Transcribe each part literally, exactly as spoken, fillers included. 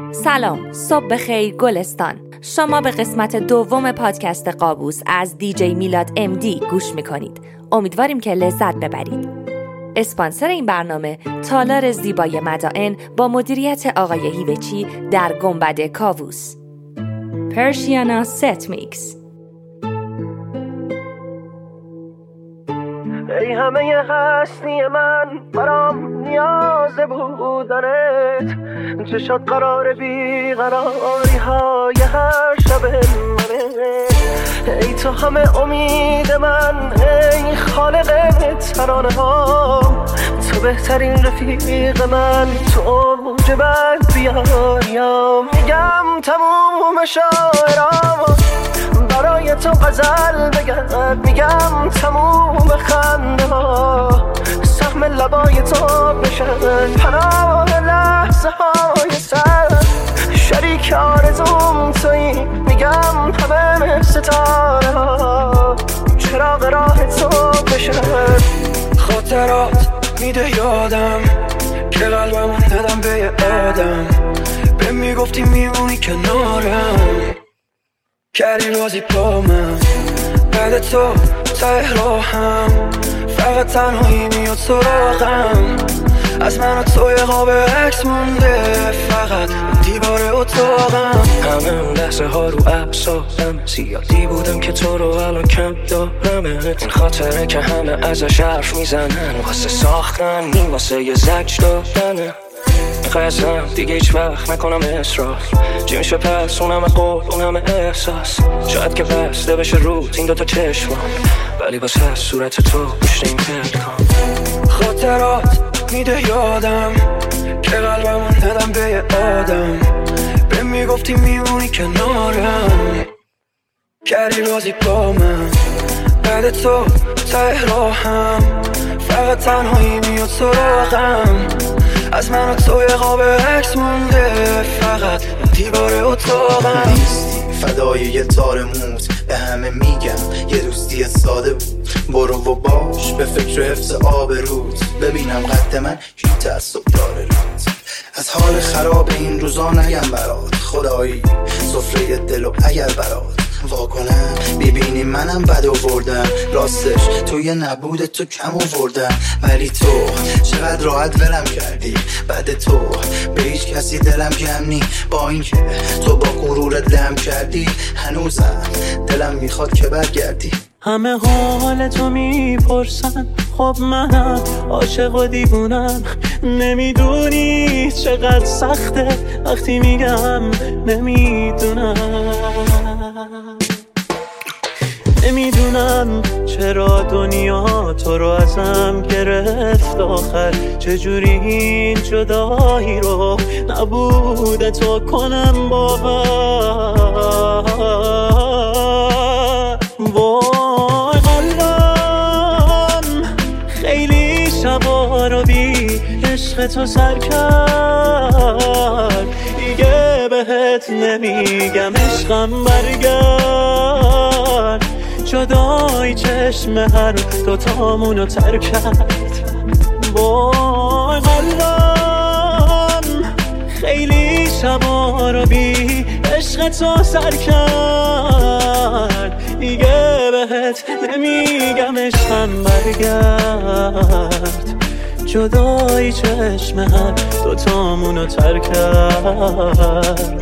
سلام، صبح بخیر گلستان. شما به قسمت دوم پادکست قابوس از دیجی میلاد ام دی گوش میکنید. امیدواریم که لذت ببرید. اسپانسر این برنامه تالار زیبای مدائن با مدیریت آقای هیوچی در گنبد کاووس. پرشیانا ست میکس. ای همه هستی من، برام نیاز بودنت، چه شد قرار بیقراری های هر شب منه. ای تو همه امید من، ای خالق ترانه ها، تو بهترین رفیق من، تو اوج بد بیاریم. میگم تموم شاعرام برای تو غزل بگم، میگم تموم خنده ها سهم لبای تو بشن، پناه لحظه های سر شریک آرزوم تویی. میگم همه ستاره ها چراغ راه تو بشن. خاطرات میده یادم که قلبم دادم به یه آدم، به میگفتی میمونی کنارم، کردی بازی با من. بعد تو ته راهم فقط تنهایی میاد سراغم، از من و تو یه قاب عکس مونده فقط دیوار اتاقم. همه اون لحظه ها رو اعصابم، زیادی بودم که تو رو الان کم دارمت. این خاطره که همه ازش حرف میزنن، واسه ساختن نیم واسه یه زج دادنه. قسم دیگه هیچ وقت نکنم اصرار، چی میشه پس اونم قول اونم احساس. شاید که بسته بشه روت این دوتا چشمم، ولی باز هست صورت تو پشت این پلکان. خاطرات میده یادم که قلبم دادم به یه آدم، به میگفتی میمونی کنارم، کردی بازی با من. بعد تو ته راهم فقط تنهایی میاد سراغم، از من و تو یه قاب عکس مونده فقط دیوار اتاقم. نیستی فدای یه تار موت، به همه میگم یه دوستی ساده بود. برو و باش به فکر حفظ آبروت، ببینم قد من کی تعصب داره روت. از حال خراب این روزا نگم برات، خدایی سفره دلو اگر برات واکنم. ببینی منم بد آوردم، راستش توی نبود تو کم آوردم، ولی تو چقدر راحت ولم کردی. بعد تو به هیچ کسی دلم کم نی، با اینکه تو با غرورت لم کردی، هنوزم دلم میخواد که برگردی. همه حال تو میپرسن، خب منم عاشق و دیوونم. نمیدونی چقدر سخته وقتی میگم نمیدونم. نمیدونم چرا دنیا تو رو ازم گرفت آخر، چجوری این جدایی رو نبوده تو کنم باور. وای قلبم خیلی شبا رو بی عشق تو سر کرد، دیگه بهت نمیگم عشقم برگرد. جدای چشم هر دوتامونو تر کرد. وای قلبم خیلی شبا رو بی عشق تو سر کرد، دیگه بهت نمیگم عشقم برگرد. جدای چشم هر دوتامونو تر کرد.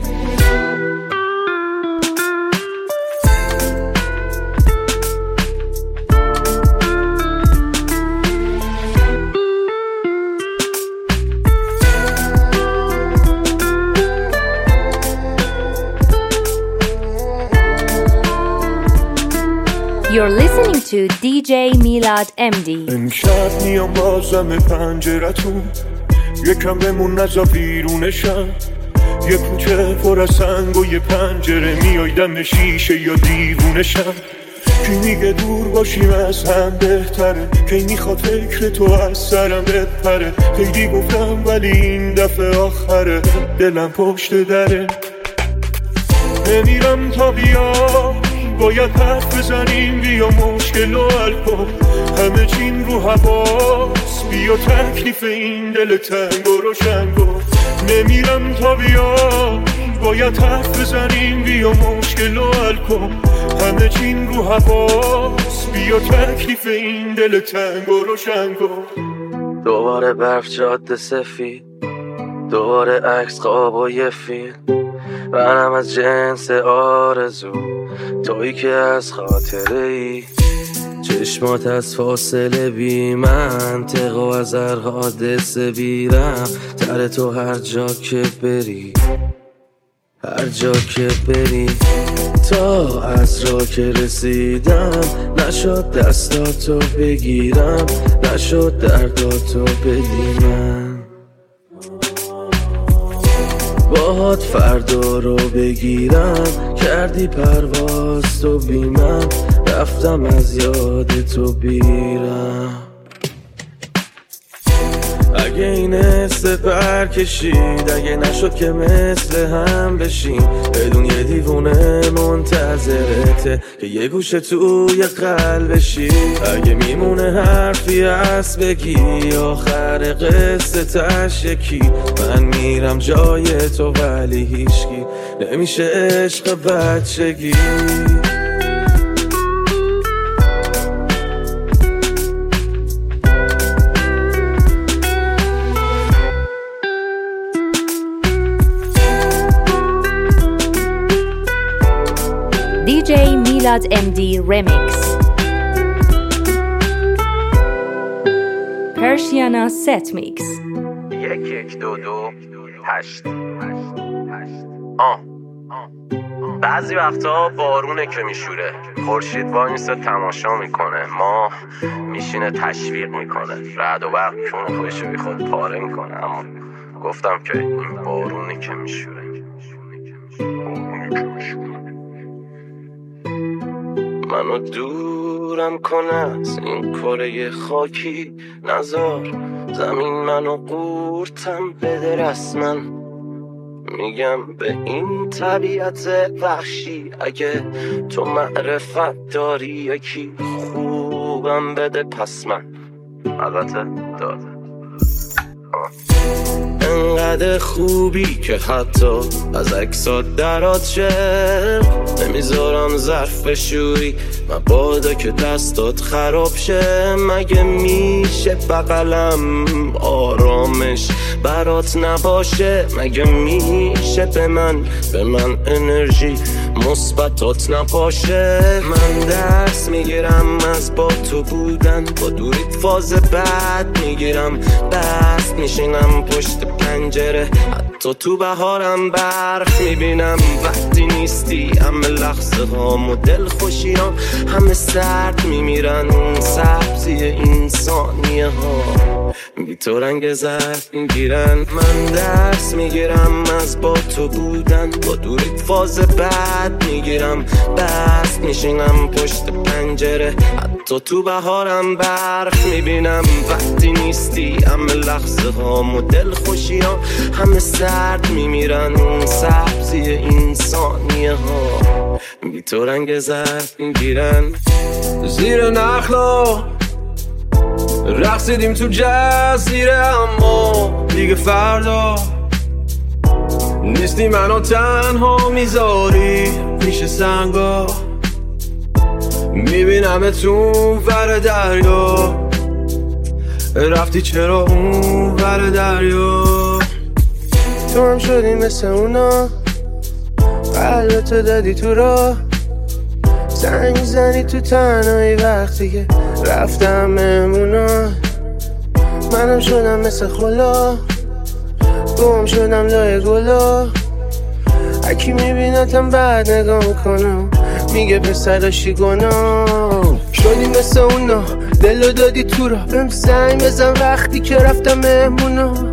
You're listening to دی جی میلاد ام دی. امشب میام بازم پنجرتون، یکم بمون نزا بیرونشم. یه کوچه پر از سنگ و یه پنجره، میای دم شیشه یا دیوونشم. کی میگه دور باشیم از هم بهتره، کی میخواد فکر تو از سرم بپره. خیلی گفتم ولی این دفعه آخره، دلم پشت دره. نمیرم تا بیا، باید حرف بزنیم بیا مشکل رو حل کن. همه چین رو حواس بیا تکلیف این دل تنگ و روشن کن. نمیرم تا بیا باید حرف بزنیم، بیا مشکل رو حل کن. همه چین رو حواس، بیا تکلیف این دل تنگ و روشن کن. دوباره برف جاده سفید، دوباره عکس خواب و یه فیلم. منم از جنس آرزو، تویی که از خاطره ای. چشمات از فاصله بی منطق و از هر حادثه بیرم. تر تو هر جا که بری، هر جا که بری. تا از راه که رسیدم نشد دستاتو بگیرم، نشد درداتو بدیمم. باهات فردا رو بگیرم، کردی پرواز تو بی من. رفتم از یاد تو بیرم. اگه این حس پر کشید، اگه نشد که مثل هم بشیم. بدون یه دیوونه منتظرته که یه گوشه توی قلبشی. اگه میمونه حرفی هست بگی، آخر قصه تش یکی. من میرم جای تو ولی هیچکی نمیشه عشق بچگی. دیجی میلاد امدی ریمیکس. پرشیانا ست میکس. یک یک دو دو هشت آه بعضی وقتا بارونه که میشوره، خورشید وایسه تماشا میکنه، ماه میشینه تشویق میکنه، رعد و برق کونه خودشو بی خود پاره میکنه. اما گفتم که این بارونه که میشوره، بارونه که میشوره. منو دورم کنه از این کره خاکی، نزار زمین منو قورتم بده رسما. میگم به این طبیعت وحشی، اگه تو معرفت داری یکی خوبم بده پس من. البته داده انقدر خوبی که حتی از عکسات درات شه. نمیذارم ظرف بشوری مبادا که دستات خراب شه. مگه میشه بغلم آرامش برات نباشه؟ مگه میشه به من به من انرژی مثبتات نباشه؟ من درس میگیرم از با تو بودن، با دوریت فاز بعد میگیرم دست میشینم پشت پنجره. حتی تو بهارم برف میبینم وقتی نیستی. همه لحظه هام و دل خوشیام همه سرد میمیرن. اون سبزی این ثانیه ها بی تو رنگ زرد میگیرن. من درس میگیرم از با تو بودن، با دوریت فاز بعد میگیرم دست میشینم پشت پنجره. حتی تو بهارم برف میبینم وقتی نیستی. همه لحظه هام و دل خوشیام همه سرد میمیرن. اون سبزی این ثانیه ها بی تو رنگ زرد میگیرن. زیر نخلا رقصیدیم تو جزیره، اما دیگه فردا نیستی. منو تنها میذاری پیش سنگا، میبینم تو ور دریا. رفتی چرا اون ور دریا؟ تو هم شدی مثل اونا، قلبتو دادی تو راه. زنگ زنی تو تنهایی وقتی که رفتم مهمونا. منم شدم مثل خلا، گم شدم لای گلا. اکی میبینتم بعد نگاه میکنم، میگه پسر داشتی گناه. شدی مثل اونا، دلو دادی تو را. بهم زنگ بزن وقتی که رفتم مهمونا.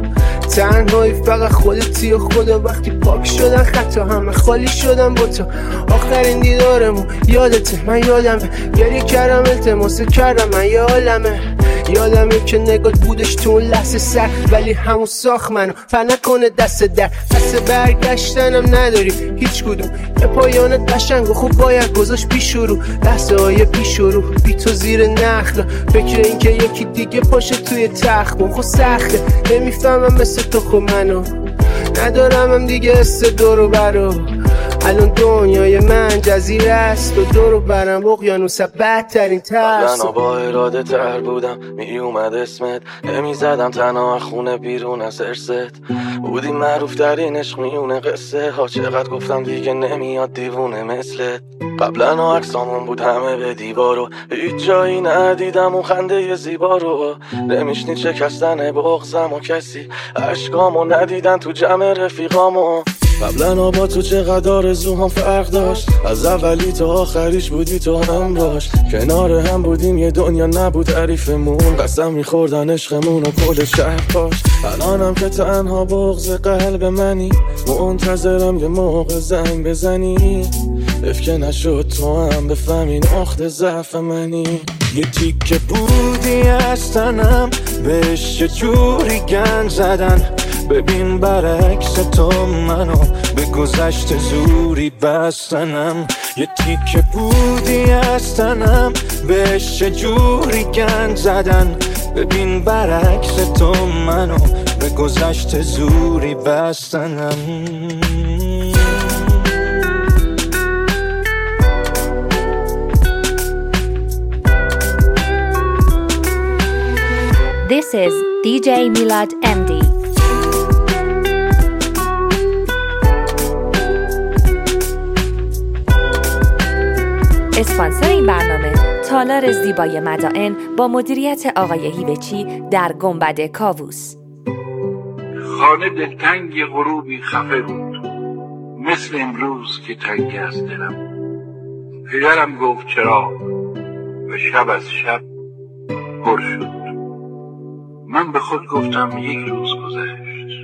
تنهایی فقط خودتی و خدا. وقتی پاک شدن خطا همه خالی شدن با تو. آخرین دیدارمون یادته، من یادمه گریه کردم التماس کردم، من یه عالمه یادمه که نگات بودش تو اون لحظه سر، ولی همون ساخت منو پر نکنه دست در. پس برگشتنم نداری هیچ کدوم، یه پایانت قشنگ و خوب باید گذاشت پیش رو. لحظه های پیش رو بی تو زیر نخلا، فکر این که یکی دیگه پاشه توی تخت خود سخته. نمیفهمم مثل تو خب منو ندارم هم دیگه است دورو برو. الان دنیای من جزیره است و دورو برم اقیانوس بدترین ترس. قبلا با اراده تر بودم می اومد اسمت، نمی زدم تنها خونه بیرون از ارست. بودی معروف ترین عشق میونه قصه ها، چقدر گفتم دیگه نمیاد دیوونه مثلت. قبلا عکسامون بود همه به دیوارو، هیچ جایی ندیدم اون خنده زیبا رو. نمیشنید شکستن بغضم و کسی عشقامو ندیدن تو جمع رفیقامو. قبلا با تو چقدر آرزوهام فرق داشت، از اولی تا آخریش بودی تو هم باش. کنار هم بودیم یه دنیا نبود تعریفمون، قسم میخوردن عشقمون و کل شهر پاش. الانم که تنها بغض قلب منی، منتظرم یه موقع زنگ بزنی. افکه نشد تو هم بفهمی نقطه ضعف منی. یه تیکه بودی از تنم بهش چجوری گند زدن، ببین برعکس تو منو به گذشت زوری بستنم. یه تیکه بودی از تنم بهش چجوری گند زدن، ببین برعکس تو منو به گذشت زوری بستنم. This is دی جی Milad ام دی. اسپانسر این برنامه تالار زیبای مدائن با مدیریت آقای هیوچی در گنبد کاووس. خانه دلتنگ غروبی خفه بود، مثل امروز که تنگ از دلم. پدرم گفت چرا و شب از شب پر شد. من به خود گفتم یک روز گذشت.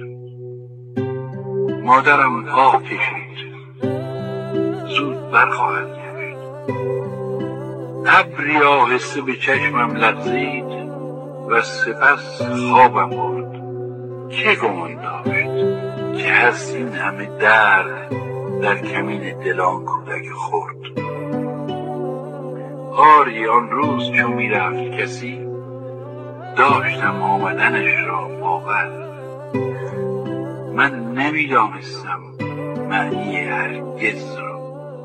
مادرم آه کشید، زود برخواهد گشت. ابری آهسته به چشمم لغزید و سپس خوابم برد. چه گمان داشت که هست این همه درد در کمین دلان کودک خورد. آری آن روز چون می رفت کسی، داشتم آمدنش را باور. من نمیدانستم معنی هرگز را.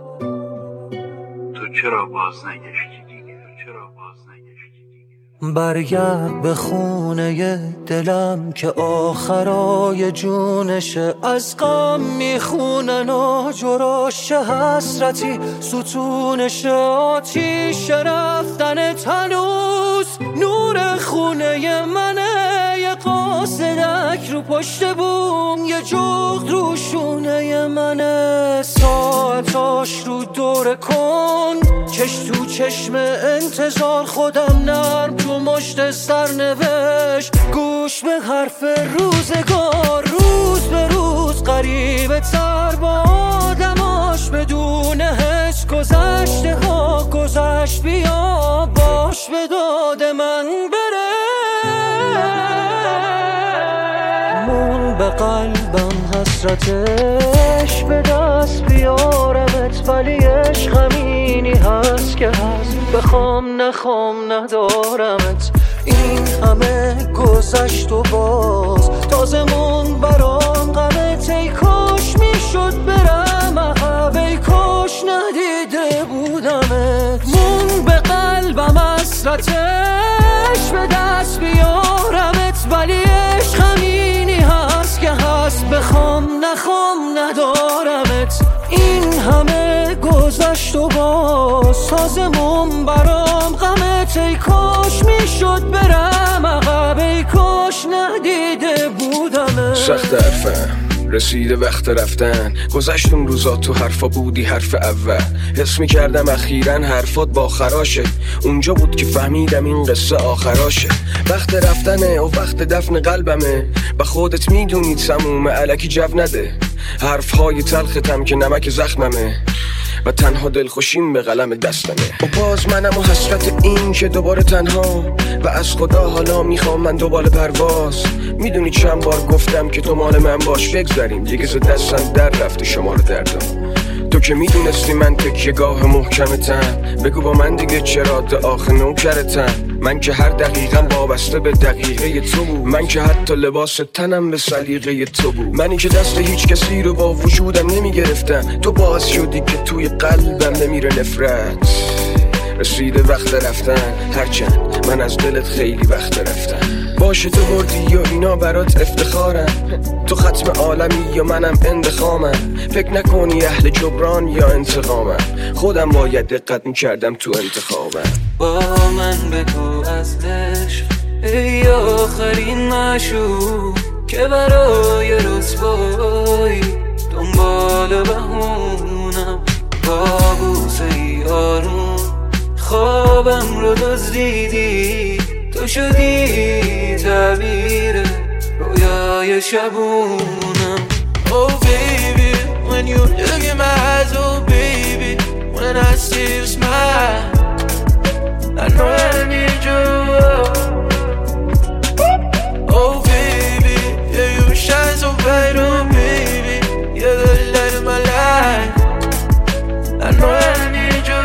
تو چرا باز نگشتی دیگه؟ چرا باز نگشتی دیگه؟ برگرد به خونه دلم که آخرای جونشه، از غم میخونن و جراش حسرتی ستونشه. آتیش رفتن تنوز نور خونه منه، یه قاصدک رو پشت بوم، یه جغد رو شونه منه. ساعتاش رو دور کن، چش تو چشم انتظار، خودم نرم تو مشت سرنوشت. گوش به حرف روزگار، روز به روز قریبه تر با آدماش، بدون حس گذشته ها گذشت. بیا باش به داد من بره. مون به قلبم حسرتش، به دست بیارمت ولی عشق همینی هست که هست. بخوام نخوام ندارمت، این همه گذشت و باز تازمون برام غمت. ای کاش میشد برم عقب، ای کاش ندیده بودمت. مون به قلبم حسرتش، به دست بیارمت ولی عشق همینی هست که هست. بخوام نخوام ندارمت، این همه گذشت و باز سازمون برام غمت. ای کاش میشد برم عقب، ای کاش ندیده بودمت. سخت حرفم رسیده وقت رفتن، گذشت اون روزا تو حرفا بودی حرف اول. حس میکردم اخیراً حرفات با خراشه، اونجا بود که فهمیدم این قصه آخراشه. وقت رفتنه و وقت دفن قلبمه، با خودت میدونی تمومه، الکی جو نده حرفهای تلختم که نمک زخممه و تنها دلخوشیم به قلم دستمه. و باز منم و حسرت این که دوباره تنها و از خدا حالا میخوام من دوباره پرواز. میدونی چند بار گفتم که تو مال من باش، بگذاریم دیگه ز دستم در رفته شمار دردم. تو که میدونستی من تکیه‌گاه محکمتم، بگو با من دیگه چرا تا آخر نوکرتم. من که هر دقیقم وابسته به دقیقه تو بود، من که حتی لباس تنم به سلیقه تو بود. منی که دست هیچ کسی رو با وجودم نمیگرفتم، تو باعث شدی که توی قلبم نمیره نفرت. رسیده وقت رفتن، هرچند من از دلت خیلی وقت رفتم. باشه تو بردی یا اینا برات افتخارم، تو ختم عالمی یا منم اندخامم. فکر نکنی اهل جبران یا انتقامم، خودم باید دقت میکردم تو انتخابم. با من بگو از عشق ای آخرین معشوق که برای رسوایی دنبال بهونم. با بوسه آروم خوابم رو دزدیدی، تو شدی تعبیر رویای شبونم. Oh baby, when you look in my eyes, oh baby, when I see you smile, I know I need you. Oh baby, yeah you shine so bright, oh baby, you're the light of my life. I know I need you.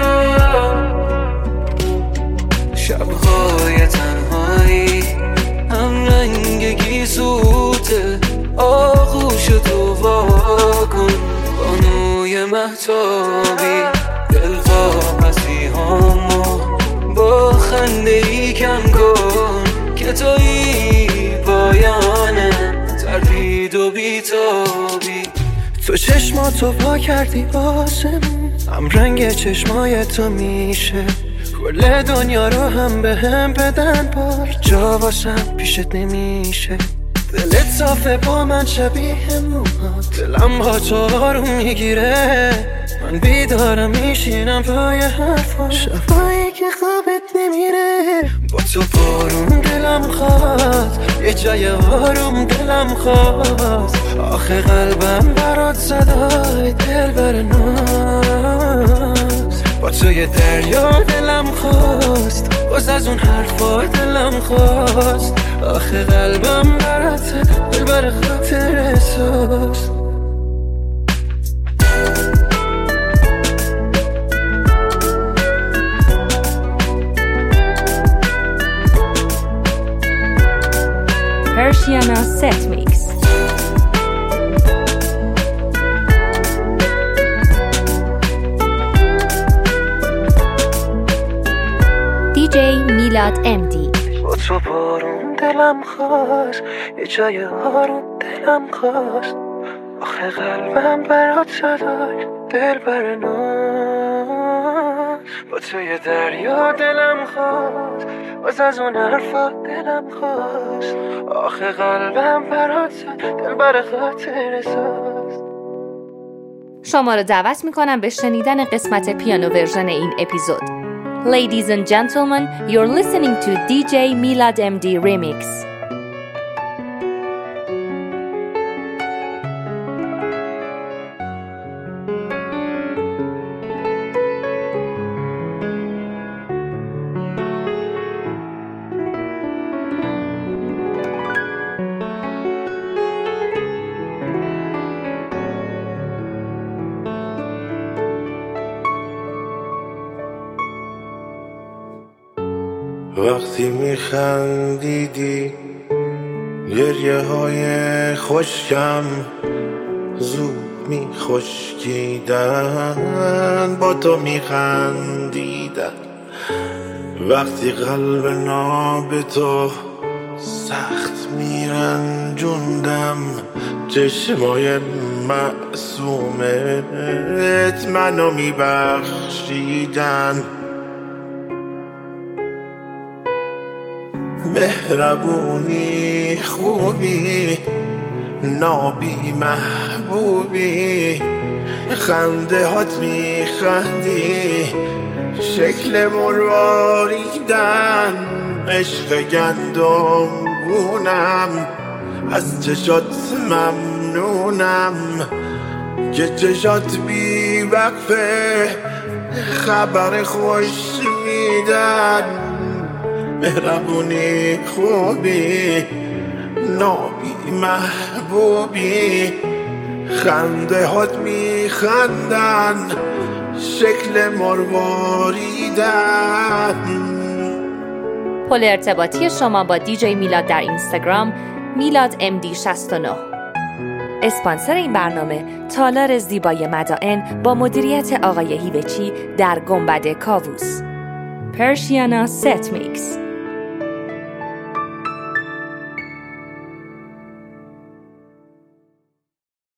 شبهای تنهایی هم رنگ گیسوته، آغوش تو واکن بانوی مهتابی. دل واپسی همو با خنده ای کم کن که تویی پایانه ترپید و بیتابی. تو چشماتو پا کردی آسمون، هم رنگ چشمای تو میشه کل دنیا رو هم به هم بدن بار. جا واسم پیشت نمیشه، دلت صافه با من شبیه موهات. دلم با تو آروم میگیره، من بیدارم میشینم پای حرفات. شبایی که خوابت نمیره با تو بارون دلم خواست، یه جای آروم دلم خواست. آخه قلبم برات صدای دل بر ناز، با تو یه دریا دلم خواست، باز از اون حرفا دلم خواست. آخه قلبم برات دل بر خاطر احساس. Persiana Set Mix. دی جی میلاد ام دی. با تو بارون دلم خواست، یه جای آروم دلم خواست. آخه قلبم برات صدای دل بر ناز، با تو یه دریا دلم خواست، باز از اون حرفا دلم خواست. آخه قلبم برات دل بر خاطر ساز. شما رو دعوت میکنم به شنیدن قسمت پیانو ورژن این اپیزود. Ladies and gentlemen, you're listening to دی جی Milad ام دی Remix. وقتی میخندیدی گریه های خشکم زود میخشکیدن، با تو میخندیدن. وقتی قلب ناب تو سخت میرنجوندم، چشمای معصومت منو میبخشیدن. مهربونی خوبی نابی محبوبی خنده هات میخندی شکل مرواریدن عشق گندم گونم از چشات ممنونم که چشات بی وقفه خبر خوش میدن مهربونی خوبی نابی محبوبی خنده هات میخندن شکل مرواریدن. پل ارتباطی شما با دیجی میلاد در اینستاگرام میلاد ام دی شصت و نه. اسپانسر این برنامه تالار زیبای مدائن با مدیریت آقای هیوچی در گنبد کاووس. پرشیانا ست میکس.